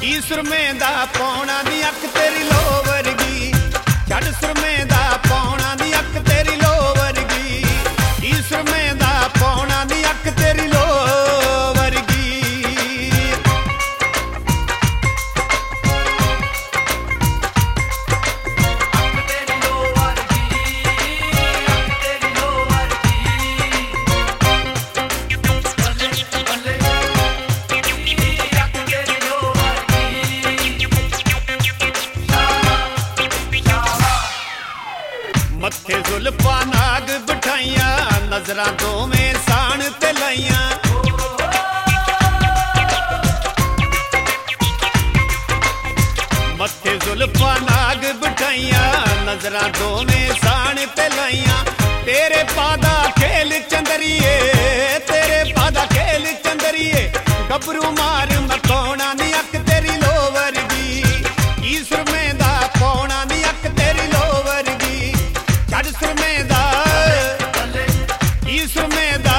ਕੀ ਸੁਰਮੇ ਦਾ ਪਾਉਣਾ ਨੀ ਅੱਖ ਤੇਰੀ ਲੋ ਵਰਗੀ, ਛੱਡ ਸੁਰਮੇ ਦਾ ਪਾਉਣਾ ਨੀ ਅੱਖ ਤੇਰੀ ਲੋ ਵਰਗੀ, ਕੀ ਸੁਰਮੇ ਦਾ ਪਾਉਣਾ ਨੀ ਅੱਖ ਤੇਰੀ ਲੋ ਵਰਗੀ। मत्थे जुल्फा नाग बिठाइया, नजरां दोवें साण ते लाइया, मत्थे जुल्फा नाग बिठाइया, नजरां दोवें साण ते लाइया। तेरे पादा खेल चंदरिए, तेरे पादा खेल चंदरिए, गबरू मार मकाउणा नी अख तेरी लो वर्गी, की सुरमे दा पाउणा नी अख तेरी लो वर्गी, छड्ड सुरमे दा की सुरमे दा,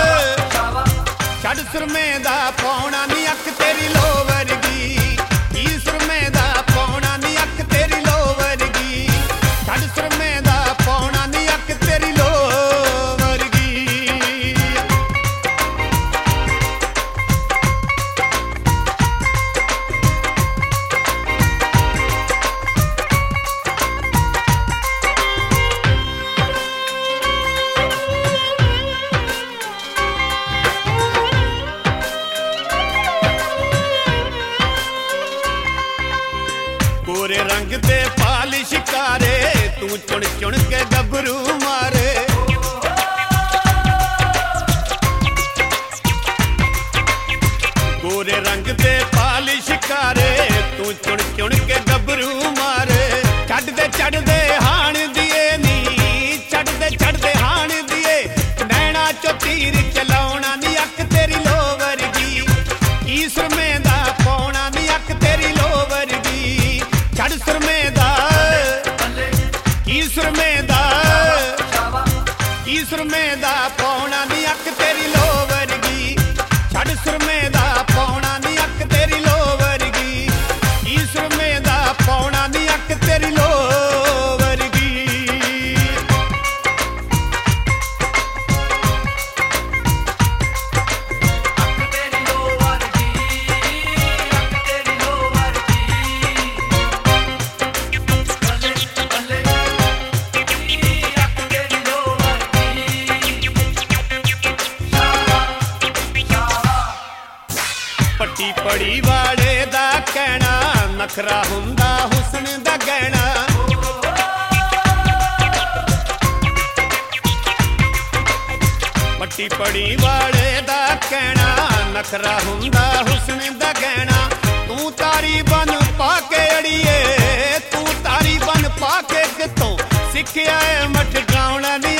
छड्ड सुरमे दा पाउणा नी अख तेरी लो वर्गी, की सुरमे दा पाउणा नी अख तेरी लो वर्गी, छड्ड सुरमे दा पाउणा नी अख तेरी लो वर्गी। गोरे रंग दे पाल शिकारे, तू चुन चुन के गबरू मारे, गोरे रंग दे पाल शिकारे, तू चुन चुन के गबरू मारे। चढ़दे हाण दिए नी, चढ़दे हाण दिए, नैना चो तीर चलाउणा नी अख तेरी लो वर्गी, की सुरमे दा पाउणा नी अख तेरी लो वर्गी, छड्ड सुरमे दा की सुरमे दा, की सुरमे दा पाउणा नी अख तेरी लो वर्गी, छड्ड सुरमे दा पाउणा नी अख तेरी लो वर्गी, की सुरमे दा पाउणा नी अख तेरी लो वर्गी। पट्टी पड़ी वाले दा कहना, नखरा हुंदा हुस्न दा गहना, पट्टी पड़ी वाले दा कहना, नखरा हुंदा हुस्न दा गहना। तू तारी बन पाके अड़िए, तू तारी बन पाके कितों सिखिया मटकाउणा नी